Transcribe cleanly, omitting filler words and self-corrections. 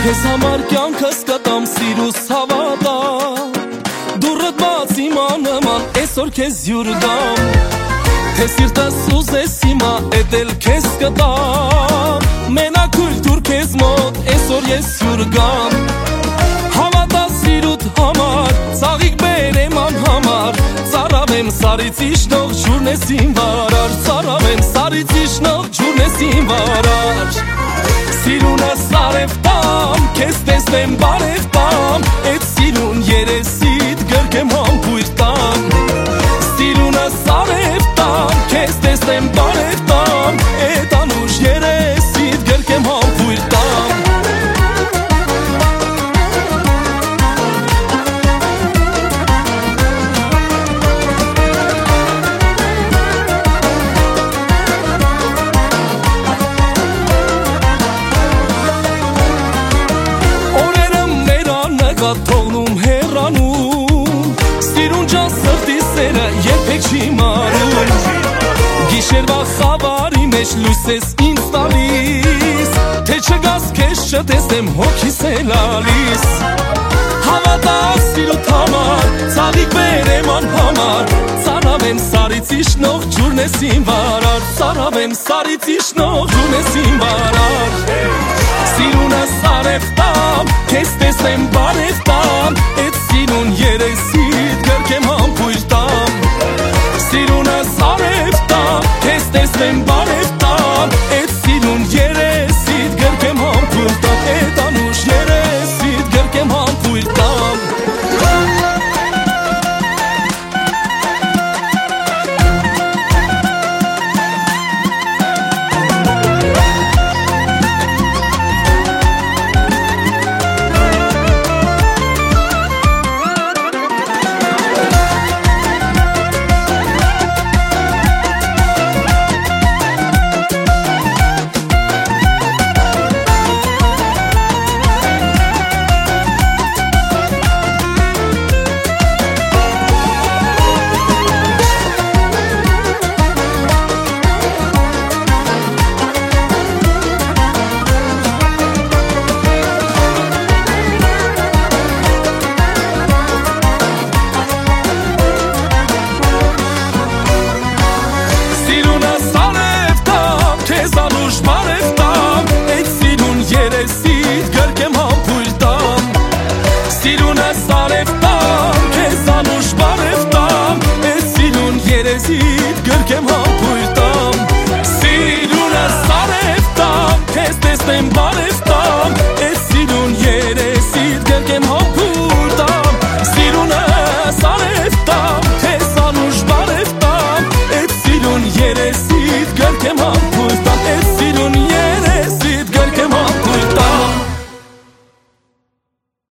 Քեզ համար կյանքս կտամ սիրուս հավատա Դուրդ բաց իմանման այսօր քեզ յուր դամ Թե սիրտս ուզես հիմա էդ էլ քեզ կտամ Մենակ ույլ դուր քեզ մոտ այսօր ես յուր գամ Հավատա սիրուտ համար ծաղիկ բերեմ անհամար Ծարավեմ սարից իշնող ջուրն ես իմ վարար Ծարավեմ սարից իշնող ջուրն ես իմ վարար Սիրունս արև տամ, քեզ տեսնեմ բարև տամ Էդ սիրուն երեսիդ գրկեմ համբույր տամ Սիրունս արև տամ, քեզ տեսնեմ բարև տամ Էդ անուշ երեսիդ գրկեմ համբույր տամ Թողնում հեռանում Սիրուն ջան սրտի սերը երբեք չի մարում Գիշերվա խավարի մեջ լույս ես ինձ տալիս Թե չգաս քեզ չտեսնեմ հոգիս է լալիս Հավատա սիրուտ համար ծաղիկ բերեմ անհամար Ծարավեմ սարից իշնող ջուրն ես իմ վարար Ծարավեմ սարից իշնող ջուրն ես իմ վարար